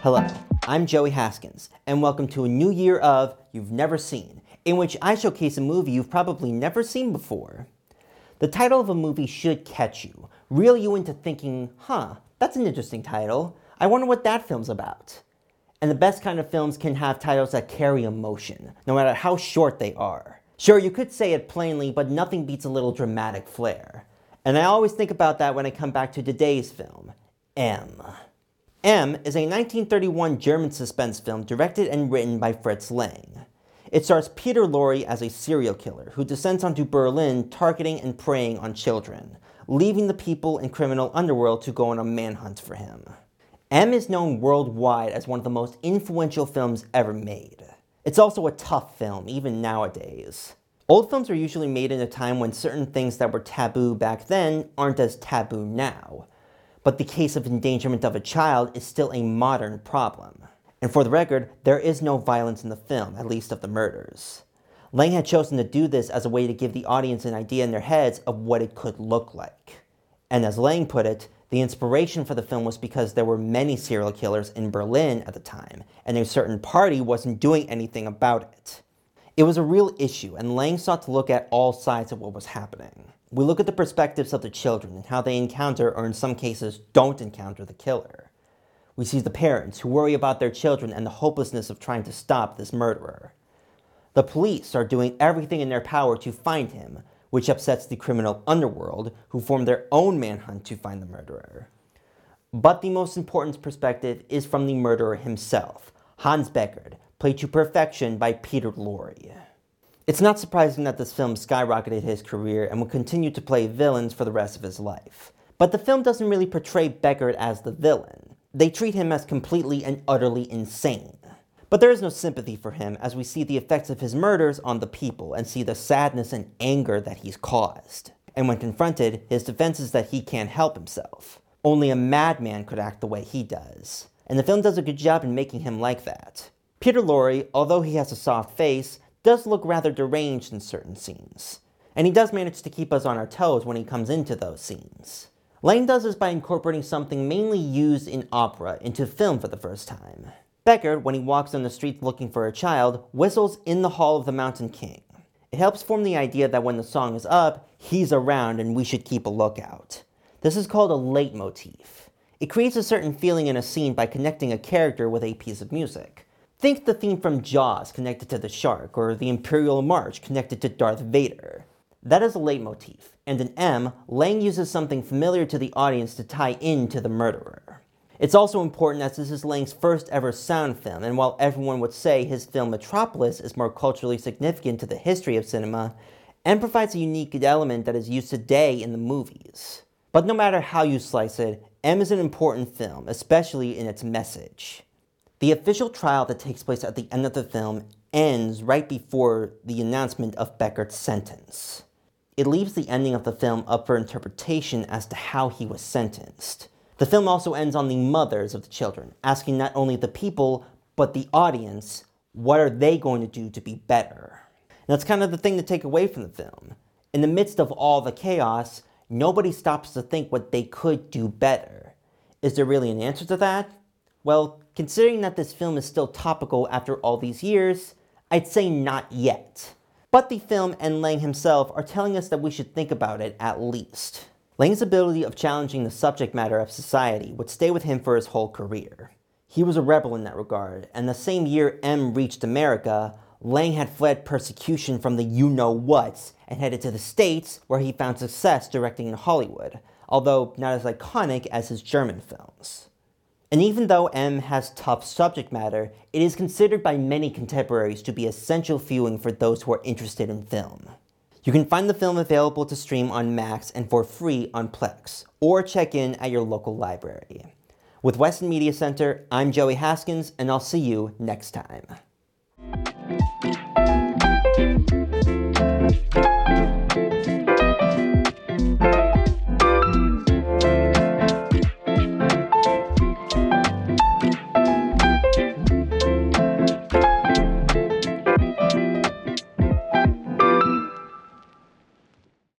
Hello, I'm Joey Haskins, and welcome to a new year of You've Never Seen, in which I showcase a movie you've probably never seen before. The title of a movie should catch you, reel you into thinking, that's an interesting title. I wonder what that film's about. And the best kind of films can have titles that carry emotion, no matter how short they are. Sure, you could say it plainly, but nothing beats a little dramatic flair. And I always think about that when I come back to today's film, M. M is a 1931 German suspense film directed and written by Fritz Lang. It stars Peter Lorre as a serial killer who descends onto Berlin targeting and preying on children, leaving the people and criminal underworld to go on a manhunt for him. M is known worldwide as one of the most influential films ever made. It's also a tough film, even nowadays. Old films are usually made in a time when certain things that were taboo back then aren't as taboo now. But the case of endangerment of a child is still a modern problem. And for the record, there is no violence in the film, at least of the murders. Lang had chosen to do this as a way to give the audience an idea in their heads of what it could look like. And as Lang put it, the inspiration for the film was because there were many serial killers in Berlin at the time, and a certain party wasn't doing anything about it. It was a real issue, and Lang sought to look at all sides of what was happening. We look at the perspectives of the children and how they encounter, or in some cases, don't encounter the killer. We see the parents who worry about their children and the hopelessness of trying to stop this murderer. The police are doing everything in their power to find him, which upsets the criminal underworld, who form their own manhunt to find the murderer. But the most important perspective is from the murderer himself, Hans Beckert, played to perfection by Peter Lorre. It's not surprising that this film skyrocketed his career and will continue to play villains for the rest of his life. But the film doesn't really portray Beckert as the villain. They treat him as completely and utterly insane. But there is no sympathy for him as we see the effects of his murders on the people and see the sadness and anger that he's caused. And when confronted, his defense is that he can't help himself. Only a madman could act the way he does. And the film does a good job in making him like that. Peter Lorre, although he has a soft face, does look rather deranged in certain scenes. And he does manage to keep us on our toes when he comes into those scenes. Lang does this by incorporating something mainly used in opera into film for the first time. Beckert, when he walks on the streets looking for a child, whistles "In the Hall of the Mountain King." It helps form the idea that when the song is up, he's around and we should keep a lookout. This is called a leitmotif. It creates a certain feeling in a scene by connecting a character with a piece of music. Think the theme from Jaws connected to the shark, or the Imperial March connected to Darth Vader. That is a leitmotif, and in M, Lang uses something familiar to the audience to tie in to the murderer. It's also important as this is Lang's first ever sound film, and while everyone would say his film Metropolis is more culturally significant to the history of cinema, M provides a unique element that is used today in the movies. But no matter how you slice it, M is an important film, especially in its message. The official trial that takes place at the end of the film ends right before the announcement of Beckert's sentence. It leaves the ending of the film up for interpretation as to how he was sentenced. The film also ends on the mothers of the children, asking not only the people, but the audience, what are they going to do to be better? And that's kind of the thing to take away from the film. In the midst of all the chaos, nobody stops to think what they could do better. Is there really an answer to that? Well, considering that this film is still topical after all these years, I'd say not yet. But the film and Lang himself are telling us that we should think about it at least. Lang's ability of challenging the subject matter of society would stay with him for his whole career. He was a rebel in that regard, and the same year M reached America, Lang had fled persecution from the you-know-whats and headed to the States, where he found success directing in Hollywood, although not as iconic as his German films. And even though M has tough subject matter, it is considered by many contemporaries to be essential viewing for those who are interested in film. You can find the film available to stream on Max and for free on Plex, or check in at your local library. With Weston Media Center, I'm Joey Haskins, and I'll see you next time.